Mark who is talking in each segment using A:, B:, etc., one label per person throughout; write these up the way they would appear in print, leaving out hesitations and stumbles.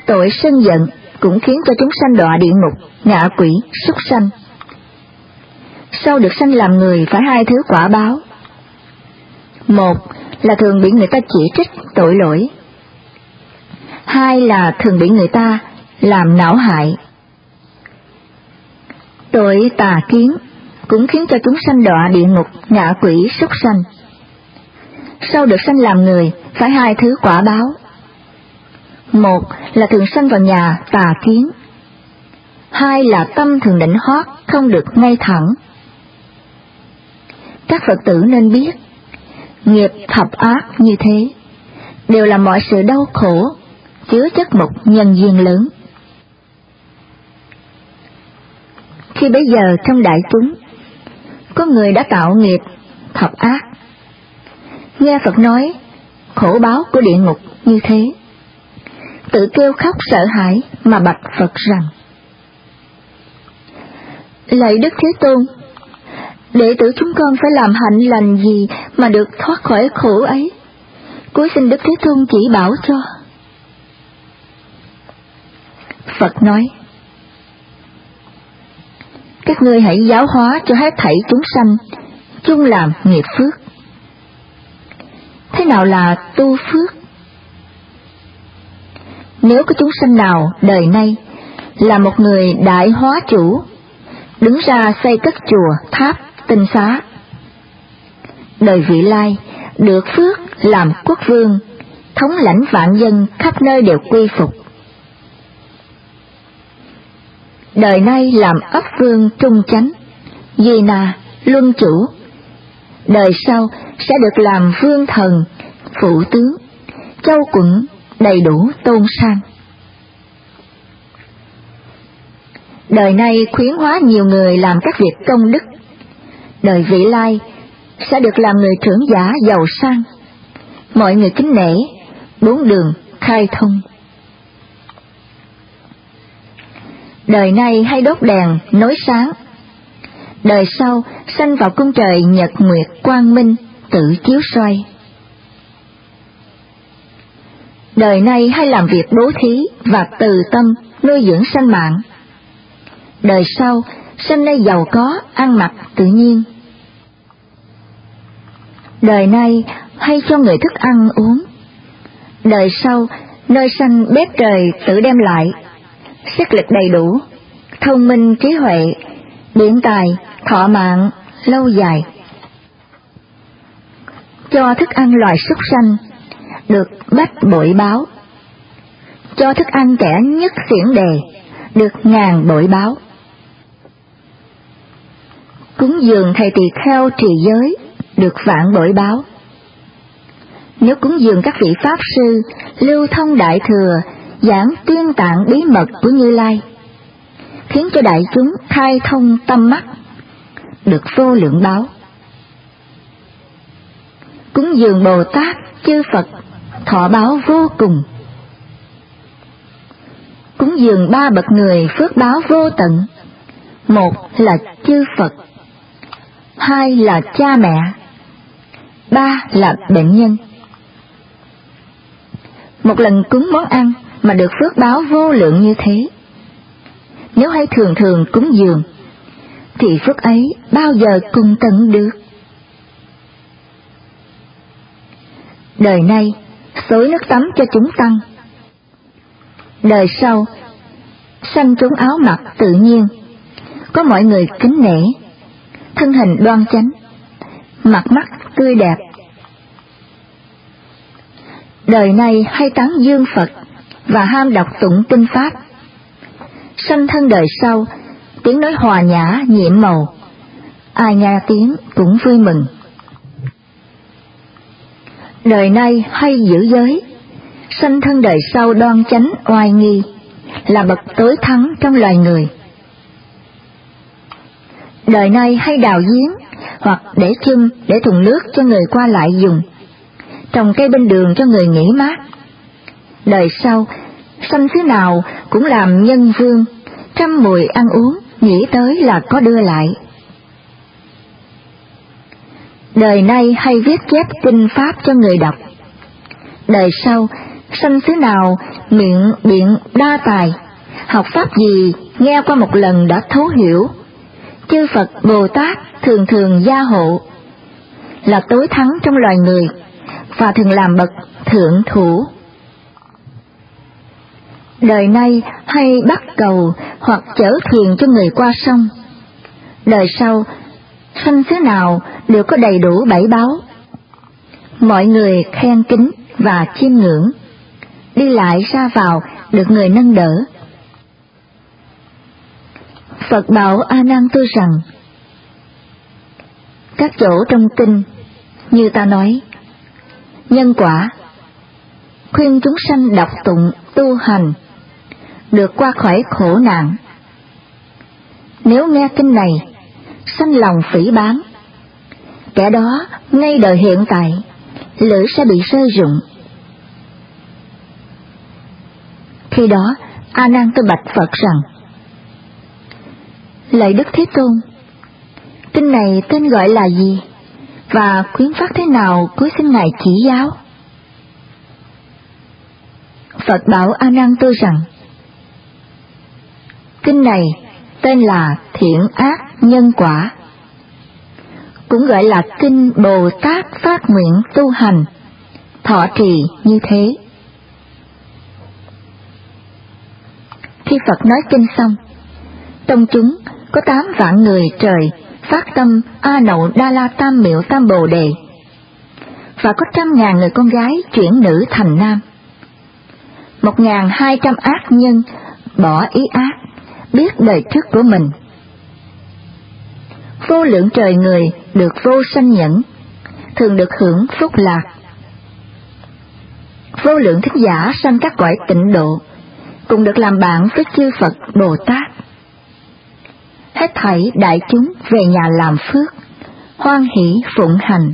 A: Tội sân giận cũng khiến cho chúng sanh đọa địa ngục, ngạ quỷ, súc sanh. Sau được sanh làm người phải hai thứ quả báo. Một là thường bị người ta chỉ trích tội lỗi. Hai là thường bị người ta làm não hại. Tội tà kiến cũng khiến cho chúng sanh đọa địa ngục, ngạ quỷ, súc sanh. Sau được sanh làm người phải hai thứ quả báo. Một là thường sanh vào nhà tà kiến. Hai là tâm thường nịnh hót, không được ngay thẳng. Các Phật tử nên biết, nghiệp thập ác như thế đều là mọi sự đau khổ, chứa chất một nhân duyên lớn. Khi bấy giờ trong đại chúng, có người đã tạo nghiệp thập ác, nghe Phật nói khổ báo của địa ngục như thế, tự kêu khóc sợ hãi mà bạch Phật rằng: Lạy Đức Thế Tôn, đệ tử chúng con phải làm hạnh lành gì mà được thoát khỏi khổ ấy? Cúi xin Đức Thế Tôn chỉ bảo cho. Phật nói: Các ngươi hãy giáo hóa cho hết thảy chúng sanh chung làm nghiệp phước. Thế nào là tu phước? Nếu có chúng sanh nào đời nay là một người đại hóa chủ, đứng ra xây cất chùa, tháp, tinh xá, đời vị lai được phước làm quốc vương, thống lãnh vạn dân khắp nơi đều quy phục. Đời nay làm ấp vương trung chánh, Di Na, luân chủ, đời sau sẽ được làm vương thần, phụ tướng, châu quận đầy đủ tôn sang. Đời nay khuyến hóa nhiều người làm các việc công đức, đời vị lai sẽ được làm người trưởng giả giàu sang, mọi người kính nể, bốn đường khai thông. Đời nay hay đốt đèn nối sáng, đời sau sanh vào cung trời nhật nguyệt quang minh tự chiếu soi. Đời nay hay làm việc bố thí và từ tâm nuôi dưỡng sanh mạng, đời sau sanh nơi giàu có ăn mặc tự nhiên. Đời nay hay cho người thức ăn uống, đời sau nơi sanh bếp trời tự đem lại, sức lực đầy đủ, thông minh trí huệ, biện tài, thọ mạng lâu dài. Cho thức ăn loài súc sanh được bách bội báo, cho thức ăn kẻ nhất xiển đề được ngàn bội báo. Cúng dường thầy tỳ kheo trì giới được vạn bội báo. Nếu cúng dường các vị pháp sư lưu thông đại thừa, giảng tuyên tạng bí mật của Như Lai, khiến cho đại chúng khai thông tâm mắt, được vô lượng báo. Cúng dường Bồ Tát chư Phật thọ báo vô cùng. Cúng dường ba bậc người phước báo vô tận. Một là chư Phật, hai là cha mẹ, ba là bệnh nhân. Một lần cúng món ăn mà được phước báo vô lượng như thế, nếu hay thường thường cúng dường, thì phước ấy bao giờ cùng tận được. Đời nay xối nước tắm cho chúng tăng, đời sau sanh chúng áo mặc tự nhiên, có mọi người kính nể, thân hình đoan chánh, mặt mắt tươi đẹp. Đời này hay tán dương Phật và ham đọc tụng kinh pháp, sanh thân đời sau tiếng nói hòa nhã nhiệm màu, ai nghe tiếng cũng vui mừng. Đời nay hay giữ giới, sanh thân đời sau đoan chánh oai nghi, là bậc tối thắng trong loài người. Đời nay hay đào giếng hoặc để chum để thùng nước cho người qua lại dùng, trồng cây bên đường cho người nghỉ mát. Đời sau sanh xứ nào cũng làm nhân vương, trăm mùi ăn uống, nghĩ tới là có đưa lại. Đời nay hay viết chép kinh pháp cho người đọc, đời sau Sanh xứ nào miệng biện đa tài, học pháp gì nghe qua một lần đã thấu hiểu. Chư Phật Bồ Tát thường thường gia hộ, là tối thắng trong loài người, và thường làm bậc thượng thủ. Đời nay hay bắt cầu hoặc chở thuyền cho người qua sông. Đời sau, sanh xứ nào đều có đầy đủ bảy báu. Mọi người khen kính và chiêm ngưỡng, đi lại ra vào được người nâng đỡ. Phật bảo A Nan tôi rằng, các chỗ trong kinh như ta nói, nhân quả khuyên chúng sanh đọc tụng tu hành, được qua khỏi khổ nạn. Nếu nghe kinh này, sanh lòng phỉ báng, kẻ đó ngay đời hiện tại lưỡi sẽ bị rơi rụng. Khi đó A Nan tôi bạch Phật rằng, lạy Đức Thế Tôn, kinh này tên gọi là gì, và khuyến phát thế nào, cuối xin Ngài chỉ giáo. Phật bảo A Nan tôi rằng, kinh này tên là Thiện Ác Nhân Quả, cũng gọi là kinh Bồ Tát phát nguyện tu hành, thọ trì như thế. Khi Phật nói kinh xong, trong chúng có 8 vạn người trời phát tâm A Nậu Đa La Tam Miệu Tam Bồ Đề, và có 100.000 người con gái chuyển nữ thành nam. 1.200 ác nhân bỏ ý ác, biết đời trước của mình. Vô lượng trời người được vô sanh nhẫn, thường được hưởng phúc lạc. Vô lượng thính giả sanh các cõi tịnh độ, cùng được làm bạn với chư Phật Bồ Tát. Hết thảy đại chúng về nhà làm phước, hoan hỷ phụng hành.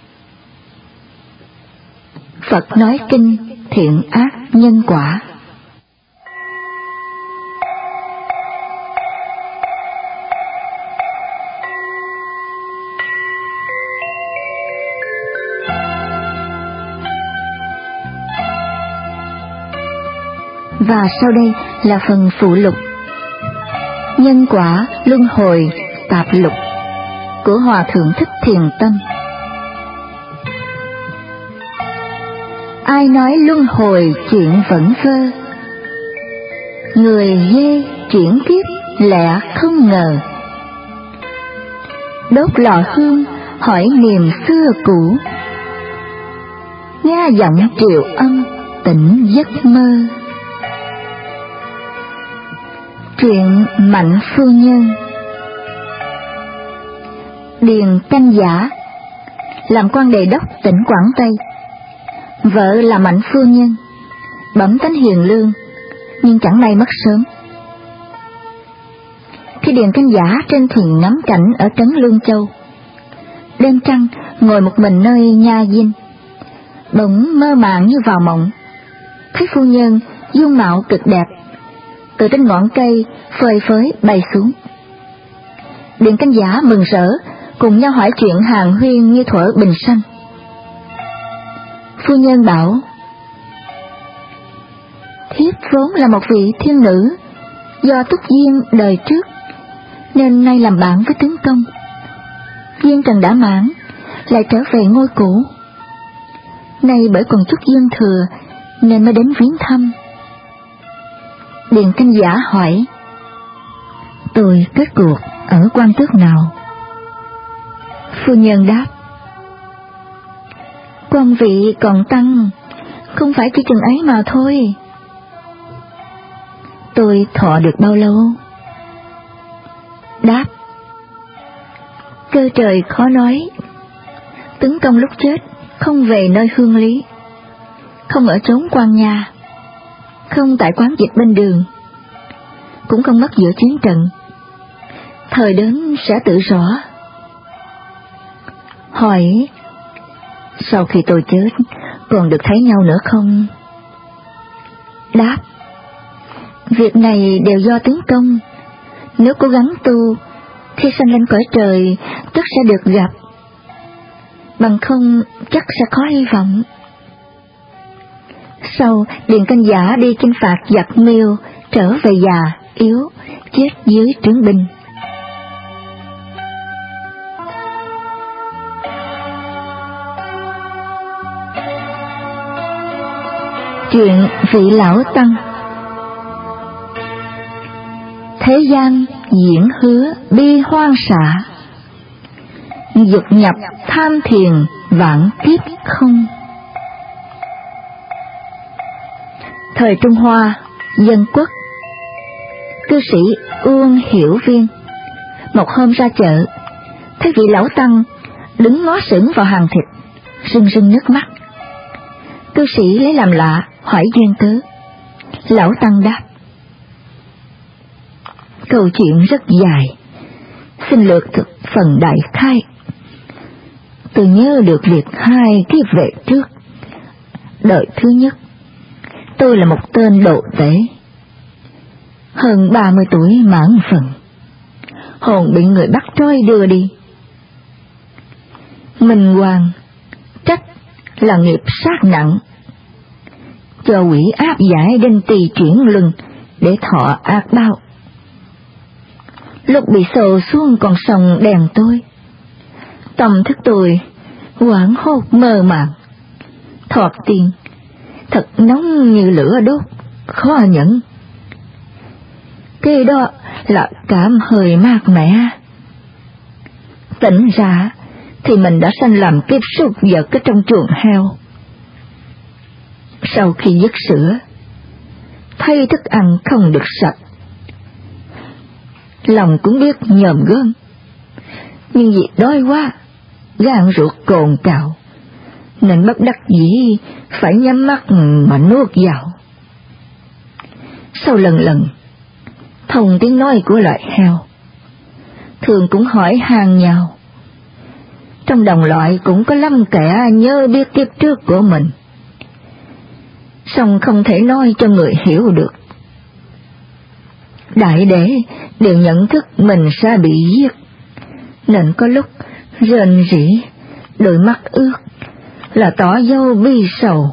A: Phật nói kinh Thiện Ác Nhân Quả. Và sau đây là phần phụ lục Nhân Quả Luân Hồi Tạp Lục của Hòa Thượng Thích Thiền Tâm. Ai nói luân hồi chuyện vẫn vơ, người dê chuyển kiếp lẽ không ngờ. Đốt lò hương hỏi niềm xưa cũ, nghe giọng triệu âm tỉnh giấc mơ. Chuyện Mạnh Phu Nhân. Điền Canh Giả làm quan đề đốc tỉnh Quảng Tây, vợ là Mạnh Phu Nhân, bẩm tánh hiền lương, nhưng chẳng may mất sớm. Khi Điền Canh Giả trên thuyền ngắm cảnh ở trấn Lương Châu, đêm trăng ngồi một mình nơi nha dinh, bỗng mơ màng như vào mộng, thấy phu nhân dung mạo cực đẹp từ trên ngọn cây phơi phới bay xuống. Điền Canh Giả mừng rỡ, cùng nhau hỏi chuyện hàn huyên như thuở bình sanh. Phu nhân bảo, thiếp vốn là một vị thiên nữ, do túc duyên đời trước nên nay làm bạn với tướng công. Duyên trần đã mãn, lại trở về ngôi cũ. Nay bởi còn chút duyên thừa nên mới đến viếng thăm. Điền Canh Giả hỏi, tôi kết cuộc ở quan tước nào? Phu nhân đáp, quan vị còn tăng, không phải chỉ chừng ấy mà thôi. Tôi thọ được bao lâu? Đáp, cơ trời khó nói. Tướng công lúc chết không về nơi hương lý, không ở trốn quan nhà, không tại quán dịch bên đường, cũng không mất giữa chiến trận. Thời đến sẽ tự rõ. Hỏi, sau khi tôi chết còn được thấy nhau nữa không? Đáp, việc này đều do tướng công. Nếu cố gắng tu, khi sanh lên cõi trời tất sẽ được gặp, bằng không chắc sẽ khó hy vọng. Sau, Điền Canh Giả đi chinh phạt giặc Miêu, trở về già, yếu, chết dưới trướng binh. Chuyện vị lão tăng. Thế gian diễn hứa bi hoang xạ, dục nhập tham thiền vạn kiếp không. Thời Trung Hoa, Dân Quốc, cư sĩ Uông Hiểu Viên một hôm ra chợ, thấy vị lão tăng đứng ngó sững vào hàng thịt, rưng rưng nước mắt. Cư sĩ lấy làm lạ, hỏi duyên cớ. Lão tăng đáp: câu chuyện rất dài, xin lược thực phần đại khai. Tôi nhớ được việc 2 kiếp về trước. Đời thứ nhất, tôi là một tên độ tể, hơn 30 tuổi mãn phần, hồn bị người bắt trói đưa đi. Minh Hoàng trách là nghiệp sát nặng, cho quỷ áp giải đinh tỳ chuyển luân để thọ ác báo. Lúc bị sầu xuống con sông đèn tôi, tâm thức tôi hoảng hốt mơ màng, thoạt tiên thật nóng như lửa đốt, khó nhẫn. Cái đó là cảm hơi mát mẻ. Tỉnh ra thì mình đã sanh làm kiếp súc vật ở trong chuồng heo. Sau khi dứt sữa, thấy thức ăn không được sạch, lòng cũng biết nhòm gớm, nhưng vì đói quá, gan ruột cồn cào, nên bất đắc dĩ phải nhắm mắt mà nuốt vào. Sau lần thông tiếng nói của loại heo, thường cũng hỏi han nhau. Trong đồng loại cũng có lắm kẻ nhớ biết kiếp trước của mình, song không thể nói cho người hiểu được. Đại để đều nhận thức mình sẽ bị giết, nên có lúc rên rỉ, đôi mắt ướt, là tỏ dấu bi sầu.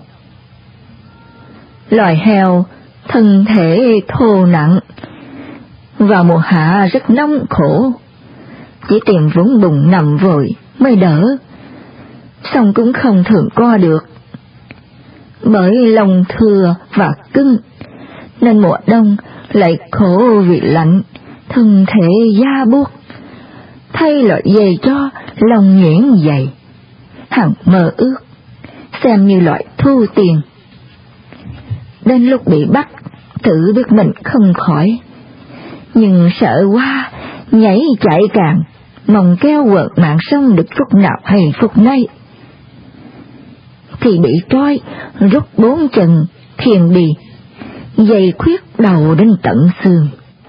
A: Loài heo thân thể thô nặng, vào mùa hạ rất nóng khổ, chỉ tìm vũng bùn nằm vội mới đỡ, song cũng không thường co được. Bởi lòng thừa và cứng, nên mùa đông lại khổ vì lạnh, thân thể da buốt, thay loại giày cho lòng nhuyễn dày, hằng mơ ước, xem như loại thu tiền. Đến lúc bị bắt, tự biết mình không khỏi, nhưng sợ quá, nhảy chạy càng, mong kéo quợt mạng sống được phút nào hay phút nay. Thì bị trói, rút 4 chân, khiêng đi, dây khuyết đầu đến tận xương.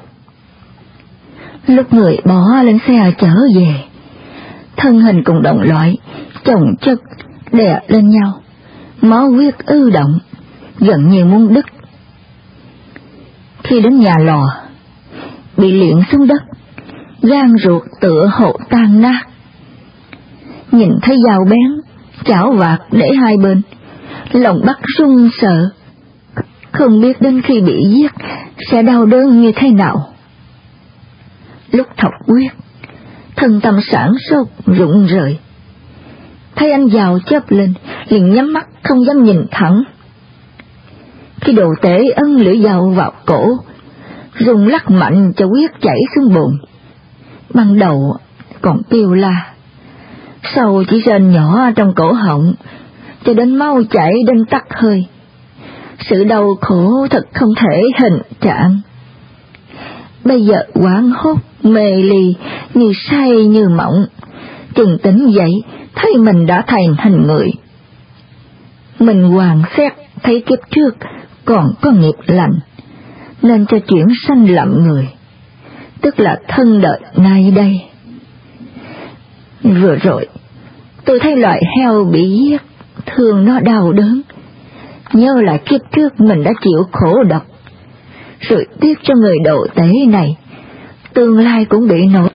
A: Lúc người bỏ lên xe trở về, thân hình cùng đồng loại chồng chất đè lên nhau, máu huyết ư động, gần như muốn đứt. Khi đến nhà lò, bị liệng xuống đất, gan ruột tựa hồ tan nát. Nhìn thấy dao bén, chảo vạt để hai bên, lòng bắt run sợ, không biết đến khi bị giết sẽ đau đớn như thế nào. Lúc thọc huyết, thân tâm sản sốt rụng rời, thấy anh giàu chớp lên, liền nhắm mắt không dám nhìn thẳng. Khi đồ tể ấn lưỡi dao vào cổ, dùng lắc mạnh cho huyết chảy xuống bụng. Ban đầu còn kêu la, sau chỉ rên nhỏ trong cổ họng, cho đến máu chảy đến tắc hơi. Sự đau khổ thật không thể hình trạng. Bây giờ hoảng hốt mê ly, như say như mộng, chừng tỉnh dậy thấy mình đã thành hình người. Mình hoàn xét thấy kiếp trước còn có nghiệp lành, nên cho chuyển sanh làm người, tức là thân đời nay đây. Vừa rồi tôi thấy loại heo bị giết, thương nó đau đớn, nhớ lại kiếp trước mình đã chịu khổ độc, rồi tiếc cho người độ tế này, tương lai cũng bị nổi